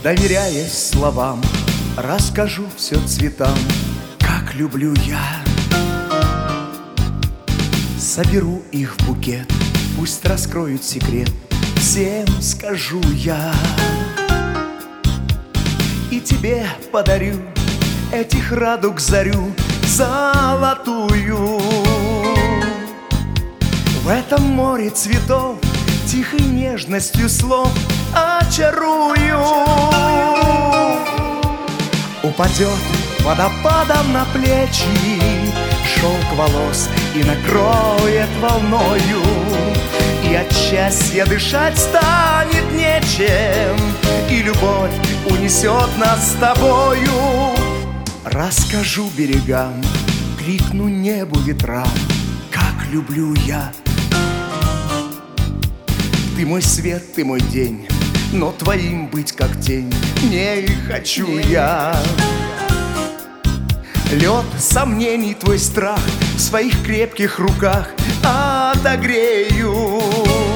Доверяясь словам, расскажу все цветам, как люблю я. Соберу их в букет, пусть раскроют секрет, всем скажу я. И тебе подарю этих радуг зарю золотую. В этом море цветов тихой нежностью слов очарую. Упадет водопадом на плечи шелк волос и накроет волною, и от счастья дышать станет нечем, и любовь унесет нас с тобою. Расскажу берегам, крикну небу ветрам, как люблю я. Ты мой свет, ты мой день, но твоим быть как тень не хочу я. Лед сомнений, твой страх в своих крепких руках отогрею,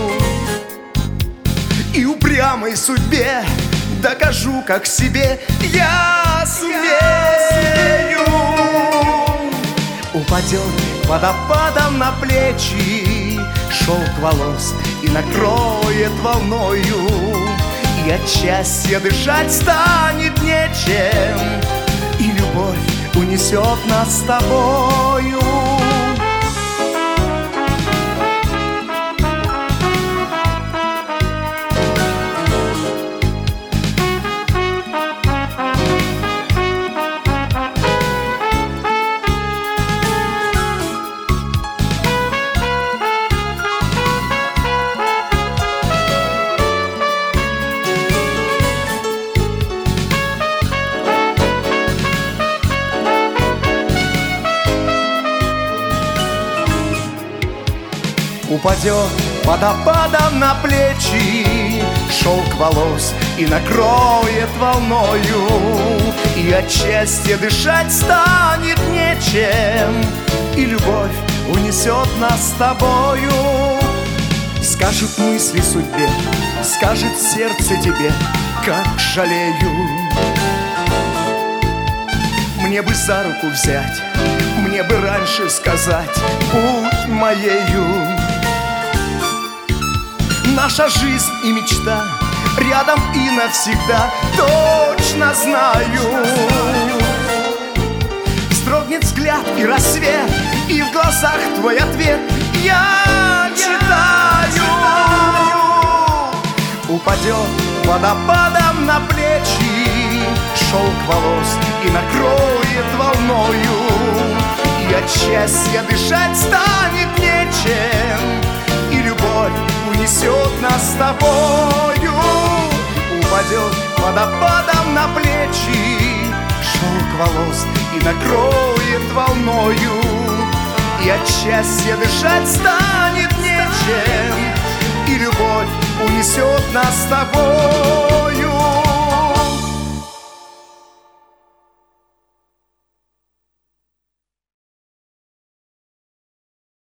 и упрямой судьбе докажу, как себе я сумею. Упадет водопадом на плечи шелк волос и накроет волною, и от счастья дышать станет нечем, и любовь унесет нас с тобою. Упадет водопадом на плечи шелк волос и накроет волною, и от счастья дышать станет нечем, и любовь унесет нас с тобою. Скажут мысли судьбе, скажет сердце тебе, как жалею. Мне бы за руку взять, мне бы раньше сказать, будь моею. Наша жизнь и мечта рядом и навсегда, точно знаю. Вздрогнет взгляд и рассвет, и в глазах твой ответ я читаю. Упадет водопадом на плечи шелк волос и накроет волною, и от счастья дышать станет нечем, и любовь унесет нас с тобою. Упадет водопадом на плечи шелк волос и накроет волною, и от счастья дышать станет нечем, и любовь унесет нас с тобою.